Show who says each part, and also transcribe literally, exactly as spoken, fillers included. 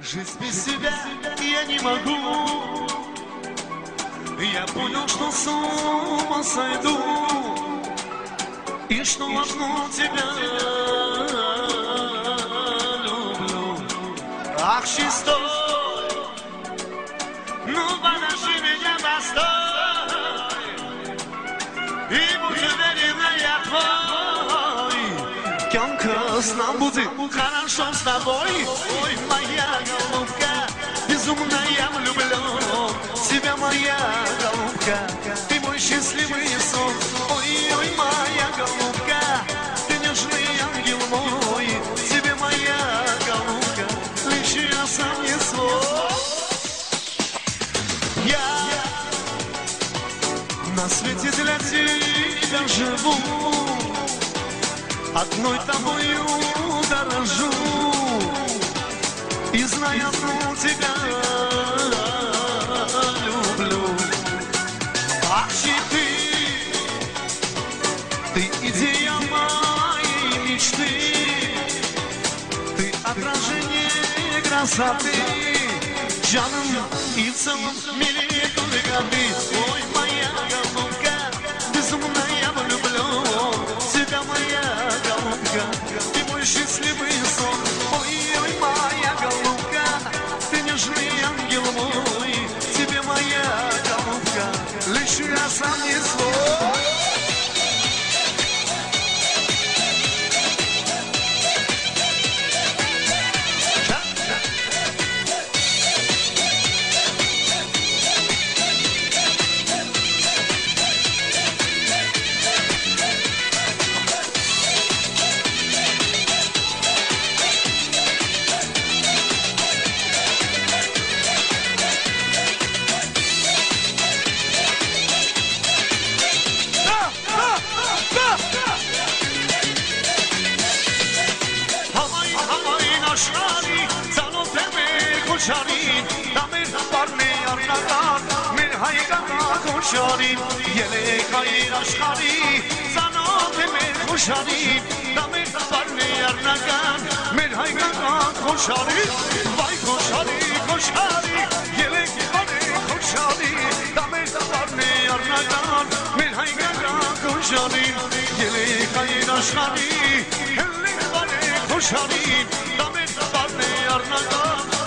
Speaker 1: Жить без тебя я не могу. Я понял, что с ума сойду, и что одну тебя люблю. Ах, чистой, ну подожди меня, постой, и будь уверена, я твой. Кёнка с нам будет хорошо с тобой. Ой, моя голубка, безумная влюблен тебя, моя голубка, ты мой счастливый сон. Ой, ой, моя голубка, ты нежный ангел мой, тебе, моя голубка, лишь я сам не свой. Я на свете для тебя живу, одной тобою дорожу, и знаю, одну тебя люблю. Ах, ты, ты идея моей мечты, ты отражение красоты, жаном и в целом мире годы. Ой, моя голубка, безумная влюблен тебя, моя голубка, ты мой счастливый сон. Ой, ой, моя голубка, ты нежный ангел мой, тебе, моя голубка, лишь я сам не свой. Şarip, yelek hayır aşkari, zanat emir kuşarip, damir barne yarnagan, mer haygaga koşarip, vay koşari, koşari, yelek hayır koşari, damir barne yarnagan, mer haygaga koşarip, yelek hayır aşkari, yelek hayır koşarip, damir barne yarnagan.